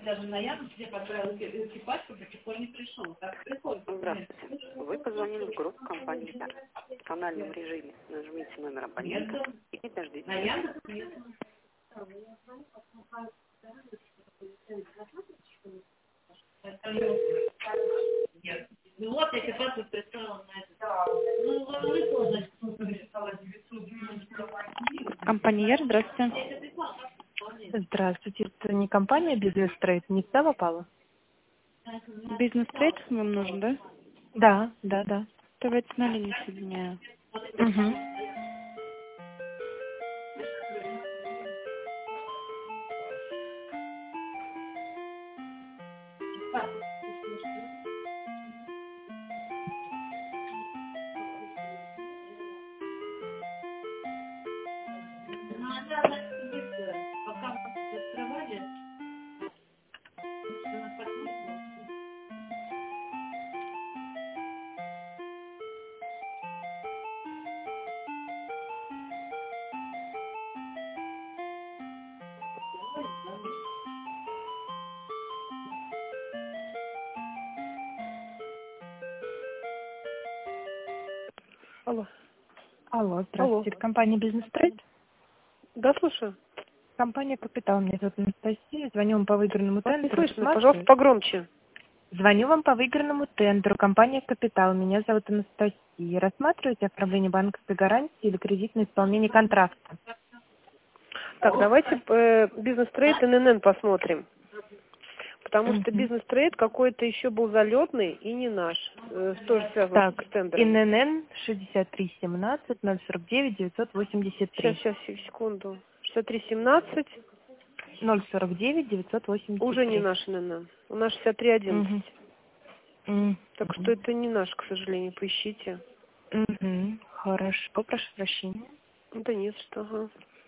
Здравствуйте. Вы позвонили в группу компании «Яр». В тональном режиме нажмите номер абонента и дождитесь. Вот я как раз вот представила на это. Компания Яр, здравствуйте. Здравствуйте, это не компания Бизнес Трейд, не сюда попала? Бизнес трейд вам нужен, да? Да. Давайте на линии соединяю. Угу. Алло, здравствуйте, это компания Бизнес Трейд? Да, слушаю. Компания Капитал, меня зовут Анастасия, звоню вам по выигранному Вас не тендеру. слышно, пожалуйста, погромче. Звоню вам по выигранному тендеру, компания Капитал, меня зовут Анастасия. Рассматриваете оформление банковской гарантии или кредитное исполнение контракта? Так, давайте бизнес-трейд ННН посмотрим. Потому что бизнес-трейд какой-то еще был залетный и не наш. Тоже связан с тендером. ИНН 6317 049 983. Сейчас, секунду. 6317. 049 983. Уже не наш ННН. У нас 6311. Так что это не наш, к сожалению, поищите. Хорошо, прошу прощения. Да нет, что, ага.